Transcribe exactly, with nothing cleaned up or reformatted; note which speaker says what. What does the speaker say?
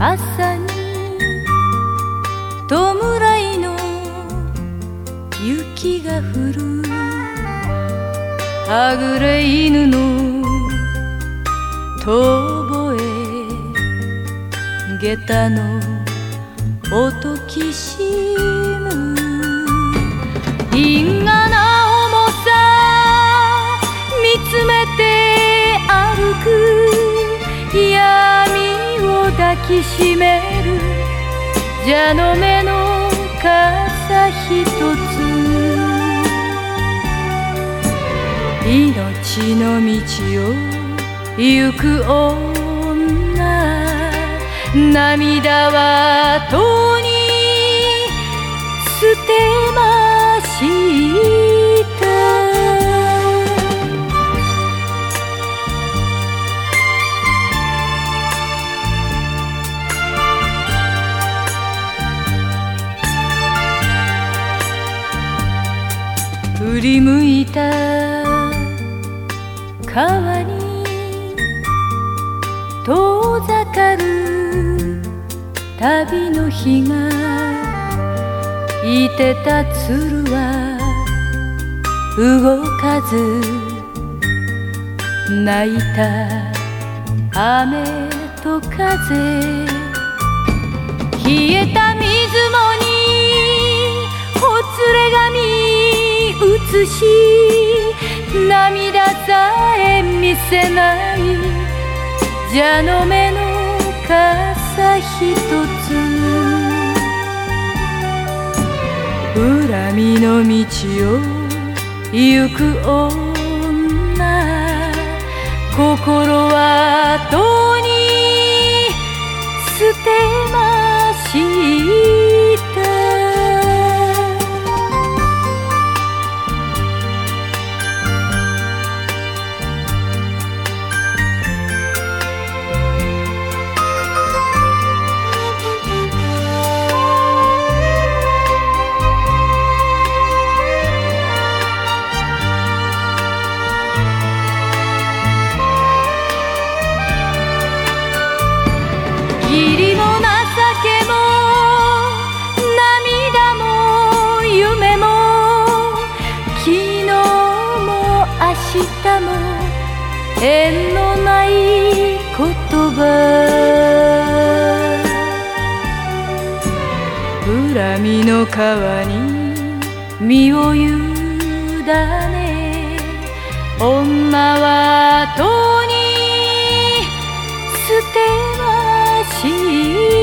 Speaker 1: 朝に弔いの雪が降る、はぐれ犬の遠吠え、下駄の音きしむ、因果な重さ見つめて歩く、闇を抱きしめる蛇の目の傘ひとつ、命の道を行く女、涙はとに捨てました。振り向いた川に遠ざかる旅の日が、いてた鶴は動かず、泣いた雨と風、冷えた水面にほつれ髪映し、涙さえ見せない蛇の目の傘ひとつ、恨みの道を行く女、心はとに捨てました。義理も情けも涙も夢も、昨日も明日も縁のない言葉、恨みの川に身を委ね、女はとに捨てました。